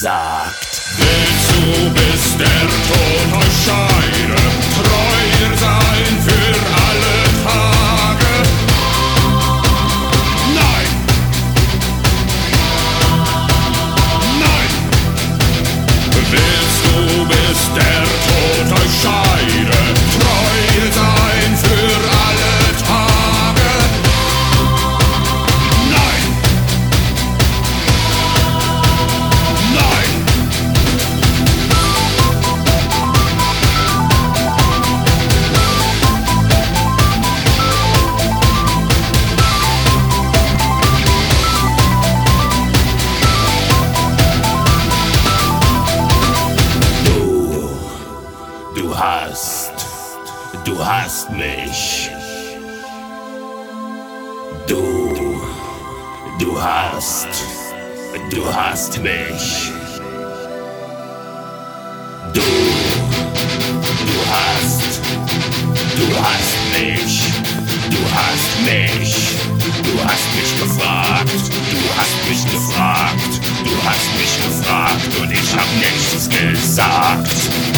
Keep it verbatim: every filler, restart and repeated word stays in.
gesagt. Willst du, bis der Tod euch scheide, treu sein für alle Tage? Nein! Nein! Willst du, bis der Tod euch scheide, treu sein für alle Tage? Nein! Nein! Du hast, du hast mich. Du, du hast, du hast mich. Du, du hast, du hast mich. Du hast mich. Du hast mich gefragt. Du hast mich gefragt. Du hast mich gefragt und ich hab nichts gesagt.